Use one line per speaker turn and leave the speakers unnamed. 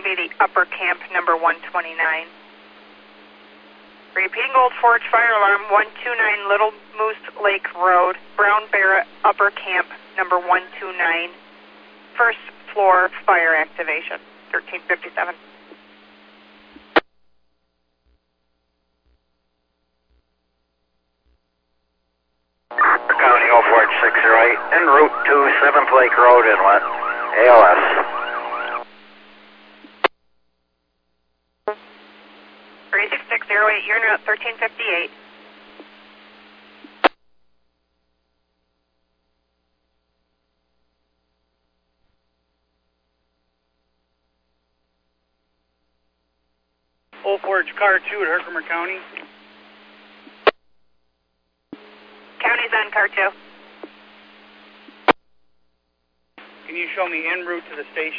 City Upper Camp number 129. Repeating Old Forge fire alarm 129 Little Moose Lake Road, Brown Bear Upper Camp number 129. First floor fire activation, 1357.
County 04608, en route to 7th Lake Road Inlet, ALS.
Three 6608, you're in route 1358.
Old Forge Car 2 at Herkimer County.
County's on car 2.
Can you show me en route to the station?